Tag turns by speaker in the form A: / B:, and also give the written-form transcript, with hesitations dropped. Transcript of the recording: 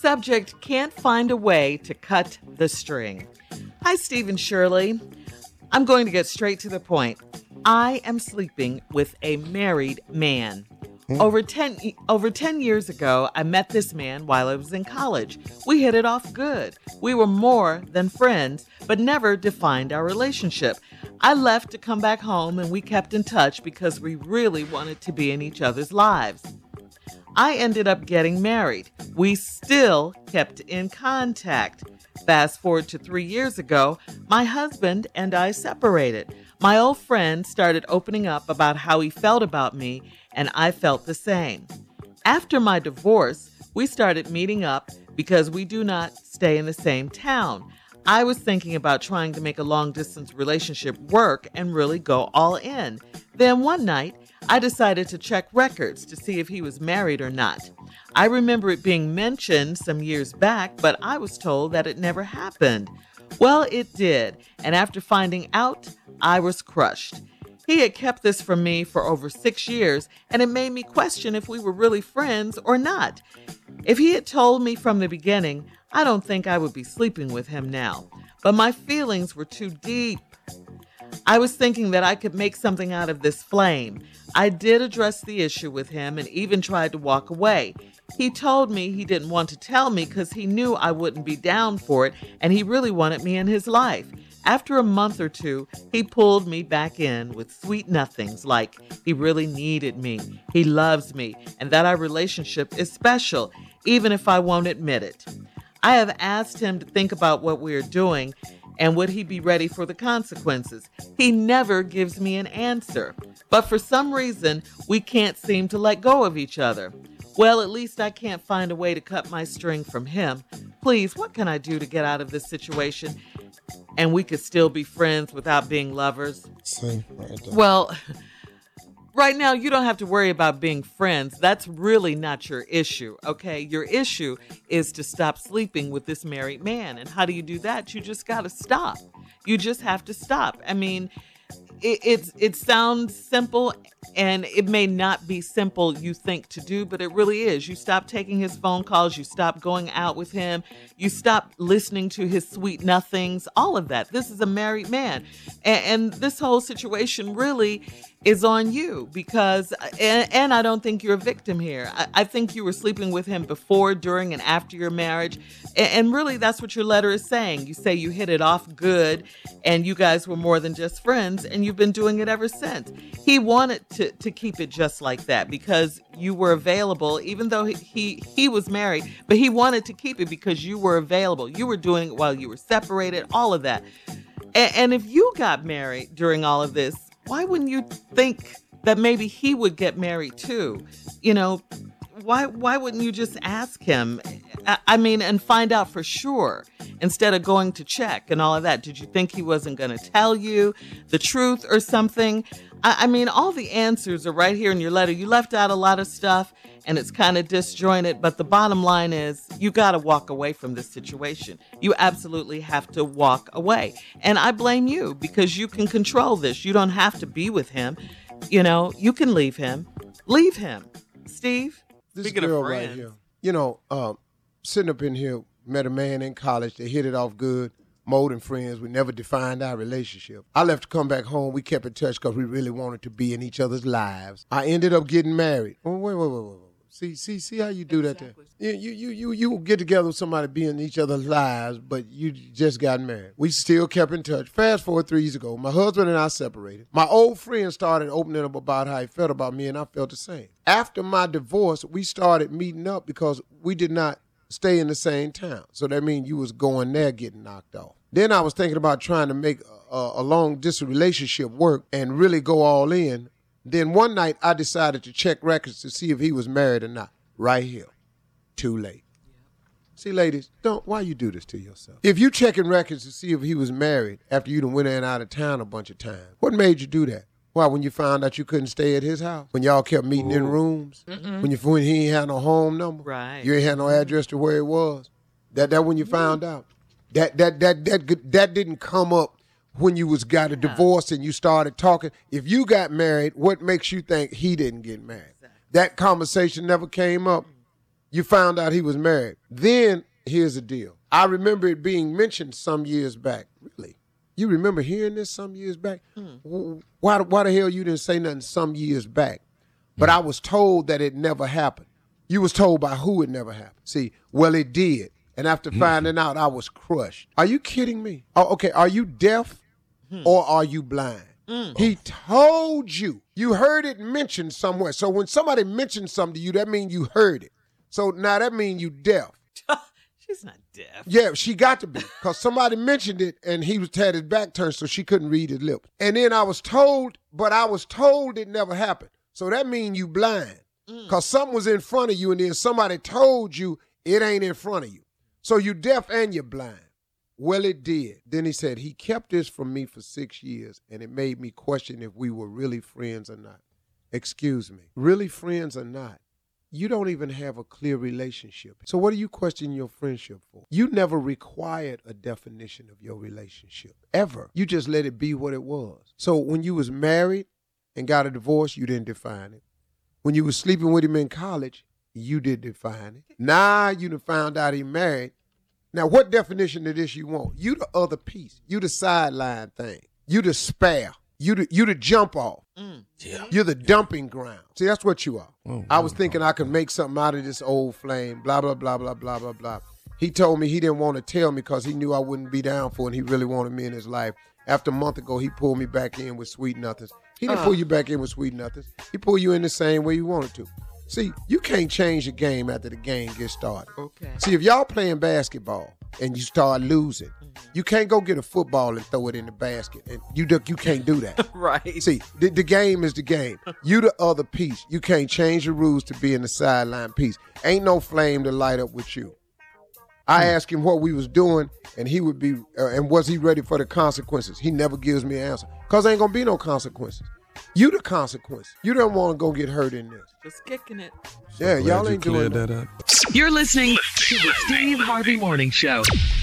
A: Subject, can't find a way to cut the string. Hi, Steve and Shirley. I'm going to get straight to the point. I am sleeping with a married man. Over 10 years ago, I met this man while I was in college. We hit it off good. We were more than friends, but never defined our relationship. I left to come back home, and we kept in touch because we really wanted to be in each other's lives. I ended up getting married. We still kept in contact. Fast forward to 3 years ago, my husband and I separated. My old friend started opening up about how he felt about me, and I felt the same. After my divorce, we started meeting up because we do not stay in the same town. I was thinking about trying to make a long-distance relationship work and really go all in. Then one night, I decided to check records to see if he was married or not. I remember it being mentioned some years back, but I was told that it never happened. Well, it did, and after finding out, I was crushed. He had kept this from me for over 6 years, and it made me question if we were really friends or not. If he had told me from the beginning, I don't think I would be sleeping with him now. But my feelings were too deep. I was thinking that I could make something out of this flame. I did address the issue with him and even tried to walk away. He told me he didn't want to tell me because he knew I wouldn't be down for it, and he really wanted me in his life. After a month or two, he pulled me back in with sweet nothings like he really needed me, he loves me, and that our relationship is special, even if I won't admit it. I have asked him to think about what we are doing and would he be ready for the consequences. He never gives me an answer, but for some reason, we can't seem to let go of each other. Well, at least I can't find a way to cut my string from him. Please, what can I do to get out of this situation? And we could still be friends without being lovers.
B: See, right there.
A: Well, right now you don't have to worry about being friends. That's really not your issue, okay? Your issue is to stop sleeping with this married man. And how do you do that? You just got to stop. You just have to stop. I mean, it sounds simple, and it may not be simple you think to do, but it really is. You stop taking his phone calls. You stop going out with him. You stop listening to his sweet nothings, all of that. This is a married man. And this whole situation really is on you because, and I don't think you're a victim here. I think you were sleeping with him before, during, and after your marriage. And really, that's what your letter is saying. You say you hit it off good and you guys were more than just friends, and you've been doing it ever since. He wanted to keep it just like that because you were available, even though he was married, but he wanted to keep it because you were available. You were doing it while you were separated, all of that. And if you got married during all of this, why wouldn't you think that maybe he would get married too? You know, why wouldn't you just ask him? I mean, and find out for sure instead of going to check and all of that. Did you think he wasn't going to tell you the truth or something? I mean, all the answers are right here in your letter. You left out a lot of stuff and it's kind of disjointed, but the bottom line is you got to walk away from this situation. You absolutely have to walk away. And I blame you because you can control this. You don't have to be with him. You know, you can leave him. Leave him. Steve?
B: This
A: Speaking
B: girl
A: of friends,
B: right here, you know, sitting up in here, met a man in college. They hit it off good, more than friends. We never defined our relationship. I left to come back home. We kept in touch because we really wanted to be in each other's lives. I ended up getting married. Oh, wait. See how you do that there? You get together with somebody, be in each other's lives, but you just got married. We still kept in touch. Fast forward 3 years ago, my husband and I separated. My old friend started opening up about how he felt about me, and I felt the same. After my divorce, we started meeting up because we did not stay in the same town. So that means you was going there getting knocked off. Then I was thinking about trying to make a long-distance relationship work and really go all in. Then one night, I decided to check records to see if he was married or not. Right here. Too late. See, ladies, why you do this to yourself? If you checking records to see if he was married after you done went in and out of town a bunch of times, what made you do that? Why, when you found out you couldn't stay at his house? When y'all kept meeting in rooms? When he ain't had no home number?
A: Right.
B: You ain't had no address to where it was? That when you found out? That didn't come up when you got a divorce and you started talking. If you got married, what makes you think he didn't get married? Exactly. That conversation never came up. You found out he was married. Then, here's the deal. I remember it being mentioned some years back. Really? You remember hearing this some years back? Why the hell you didn't say nothing some years back? But I was told that it never happened. You was told by who it never happened. See, well, it did. And after finding out, I was crushed. Are you kidding me? Oh, okay, are you deaf or are you blind? He told you. You heard it mentioned somewhere. So when somebody mentions something to you, that means you heard it. So now that means you deaf.
A: She's not deaf.
B: Yeah, she got to be, because somebody mentioned it and he had his back turned so she couldn't read his lips. And then I was told it never happened. So that means you blind, because something was in front of you and then somebody told you it ain't in front of you. So you deaf and you're blind. Well, it did. Then he said, he kept this from me for 6 years, and it made me question if we were really friends or not. Excuse me. Really friends or not? You don't even have a clear relationship. So what are you questioning your friendship for? You never required a definition of your relationship, ever. You just let it be what it was. So when you was married and got a divorce, you didn't define it. When you was sleeping with him in college, you did define it. Now you done found out he married. Now what definition of this you want? You the other piece. You the sideline thing. You the spare. You the jump off. Yeah. You're the dumping ground. See, that's what you are. I was thinking I could make something out of this old flame, blah, blah, blah, blah, blah, blah, blah. He told me he didn't want to tell me because he knew I wouldn't be down for it and he really wanted me in his life. After a month ago, he pulled me back in with Sweet Nothings. He didn't pull you back in with Sweet Nothings. He pulled you in the same way you wanted to. See, you can't change the game after the game gets started. Okay. See, if y'all playing basketball and you start losing, you can't go get a football and throw it in the basket. And you can't do that.
A: Right.
B: See, the game is the game. You the other piece. You can't change the rules to be in the sideline piece. Ain't no flame to light up with you. I asked him what we was doing, and he would be, and was he ready for the consequences? He never gives me an answer, because ain't going to be no consequences. You the consequence. You don't want to go get hurt in this.
A: Just kicking it.
B: Yeah, y'all ain't doing that.
C: You're listening to the Steve Harvey Morning Show.